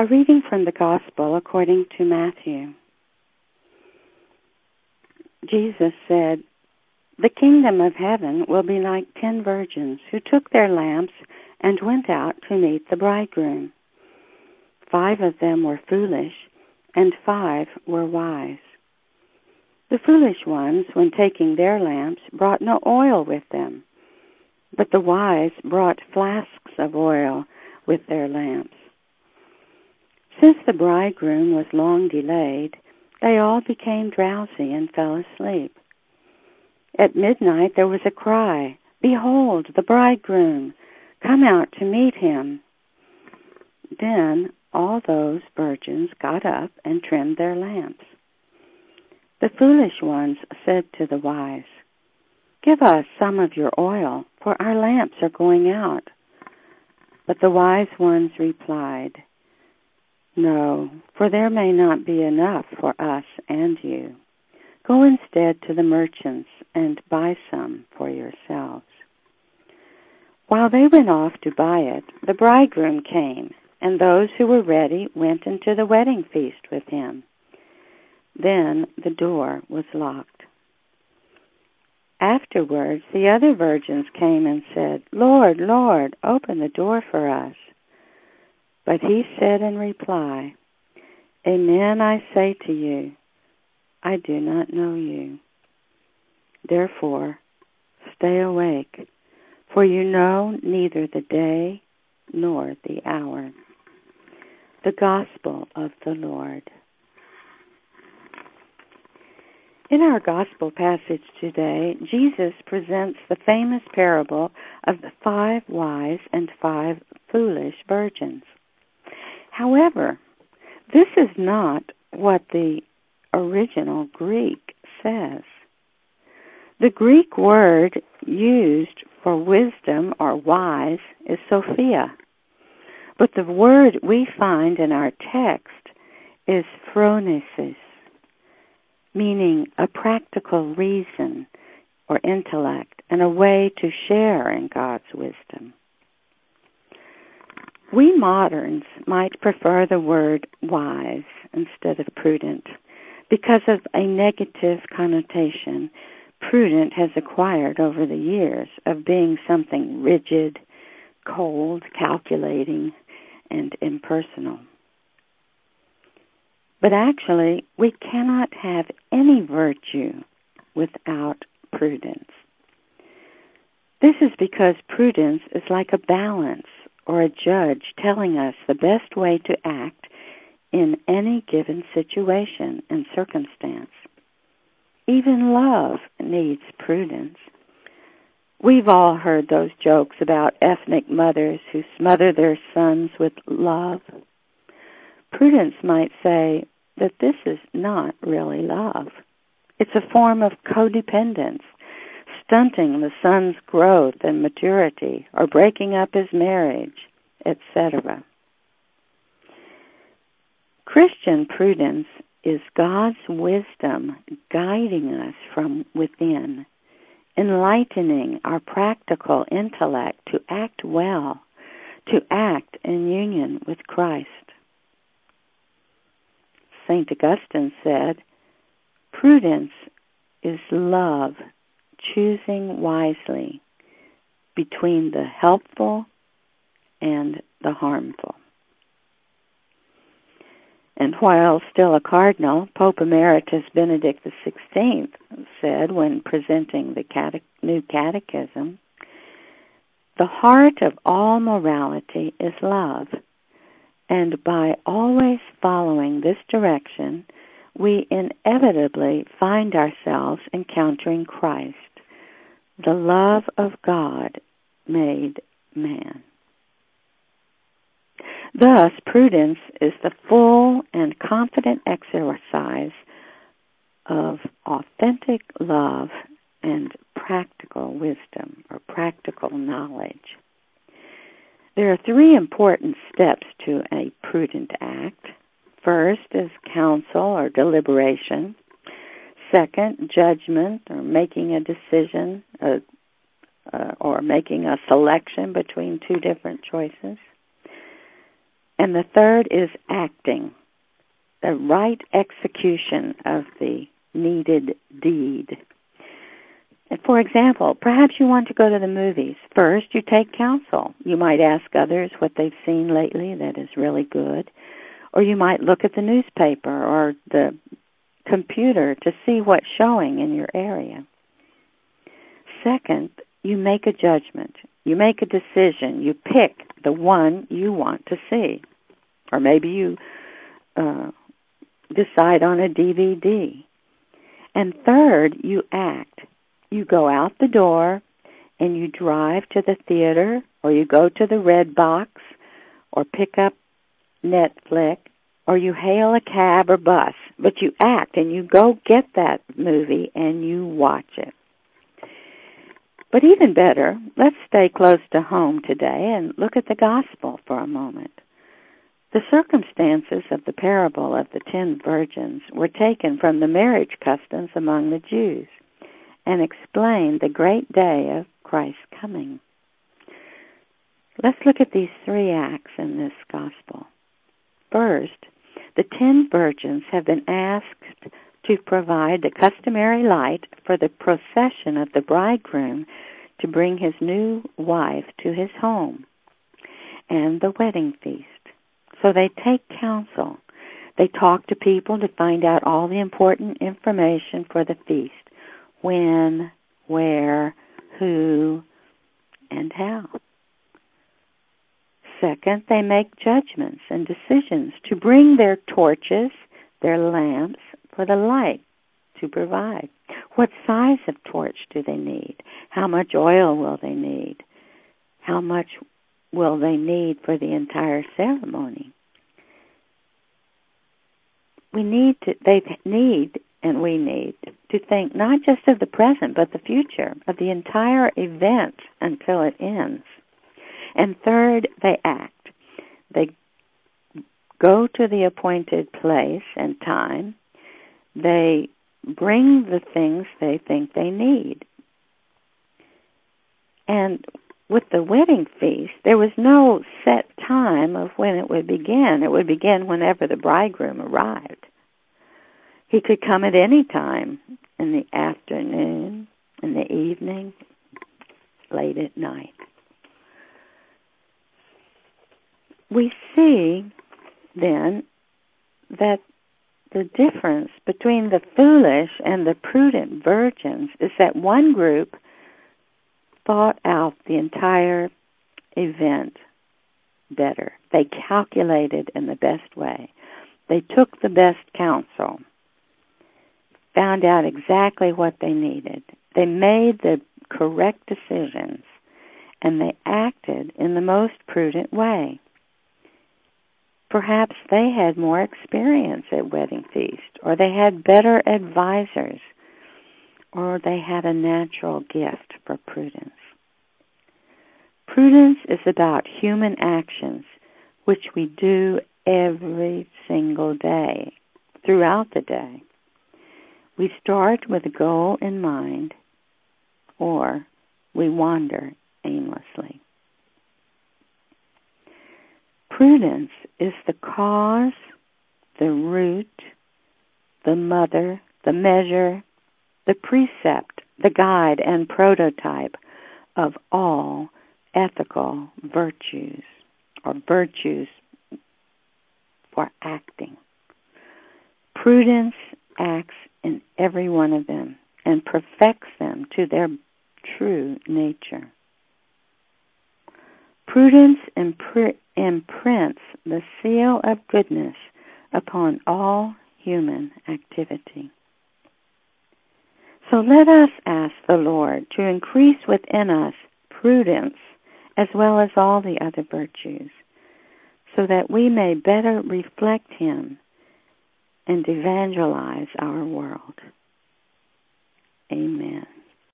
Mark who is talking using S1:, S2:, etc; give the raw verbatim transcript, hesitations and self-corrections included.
S1: A reading from the Gospel according to Matthew. Jesus said, "The kingdom of heaven will be like ten virgins who took their lamps and went out to meet the bridegroom. Five of them were foolish, and five were wise. The foolish ones, when taking their lamps, brought no oil with them, but the wise brought flasks of oil with their lamps. Since the bridegroom was long delayed, they all became drowsy and fell asleep. At midnight there was a cry, 'Behold, the bridegroom! Come out to meet him!' Then all those virgins got up and trimmed their lamps. The foolish ones said to the wise, 'Give us some of your oil, for our lamps are going out.' But the wise ones replied, 'No, for there may not be enough for us and you. Go instead to the merchants and buy some for yourselves.' While they went off to buy it, the bridegroom came, and those who were ready went into the wedding feast with him. Then the door was locked. Afterwards, the other virgins came and said, 'Lord, Lord, open the door for us.' But he said in reply, 'Amen, I say to you, I do not know you. Therefore, stay awake, for you know neither the day nor the hour.'" The Gospel of the Lord. In our Gospel passage today, Jesus presents the famous parable of the five wise and five foolish virgins. However, this is not what the original Greek says. The Greek word used for wisdom or wise is Sophia, but the word we find in our text is phronesis, meaning a practical reason or intellect and a way to share in God's wisdom. We moderns might prefer the word wise instead of prudent because of a negative connotation prudent has acquired over the years of being something rigid, cold, calculating, and impersonal. But actually, we cannot have any virtue without prudence. This is because prudence is like a balance or a judge telling us the best way to act in any given situation and circumstance. Even love needs prudence. We've all heard those jokes about ethnic mothers who smother their sons with love. Prudence might say that this is not really love. It's a form of codependence, stunting the son's growth and maturity, or breaking up his marriage, et cetera. Christian prudence is God's wisdom guiding us from within, enlightening our practical intellect to act well, to act in union with Christ. Saint Augustine said, "Prudence is love, choosing wisely between the helpful and the harmful." And while still a cardinal, Pope Emeritus Benedict the sixteenth said when presenting the cate- new catechism, "The heart of all morality is love, and by always following this direction, we inevitably find ourselves encountering Christ, the love of God made man." Thus, prudence is the full and confident exercise of authentic love and practical wisdom or practical knowledge. There are three important steps to a prudent act. First is counsel or deliberation. Second, judgment or making a decision uh, uh, or making a selection between two different choices. And And the third is acting, the right execution of the needed deed. And for example, perhaps you want to go to the movies. First, you take counsel. You might ask others what they've seen lately that is really good. Or you might look at the newspaper or the computer to see what's showing in your area. Second, you make a judgment. You make a decision. You pick the one you want to see. Or maybe you uh, decide on a D V D. And third, you act. You go out the door and you drive to the theater, or you go to the Red Box, or pick up Netflix, or you hail a cab or bus. But you act and you go get that movie and you watch it. But even better, let's stay close to home today and look at the gospel for a moment. The circumstances of the parable of the ten virgins were taken from the marriage customs among the Jews and explain the great day of Christ's coming. Let's look at these three acts in this gospel. First, the ten virgins have been asked to provide the customary light for the procession of the bridegroom to bring his new wife to his home and the wedding feast. So they take counsel. They talk to people to find out all the important information for the feast. When, where, who, and how. Second, they make judgments and decisions to bring their torches, their lamps, for the light to provide. What size of torch do they need? How much oil will they need? How much will they need for the entire ceremony? We need to, they need, and we need to think not just of the present, but the future, of the entire event until it ends. And third, they act. They go to the appointed place and time. They bring the things they think they need. And with the wedding feast, there was no set time of when it would begin. It would begin whenever the bridegroom arrived. He could come at any time, in the afternoon, in the evening, late at night. We see, then, that the difference between the foolish and the prudent virgins is that one group thought out the entire event better. They calculated in the best way. They took the best counsel, found out exactly what they needed. They made the correct decisions, and they acted in the most prudent way. Perhaps they had more experience at wedding feast, or they had better advisors, or they had a natural gift for prudence. Prudence is about human actions, which we do every single day, throughout the day. We start with a goal in mind, or we wander aimlessly. Prudence is the cause, the root, the mother, the measure, the precept, the guide, and prototype of all ethical virtues, or virtues for acting. Prudence acts in every one of them and perfects them to their true nature. Prudence impr- imprints the seal of goodness upon all human activity. So let us ask the Lord to increase within us prudence as well as all the other virtues, so that we may better reflect Him and evangelize our world. Amen.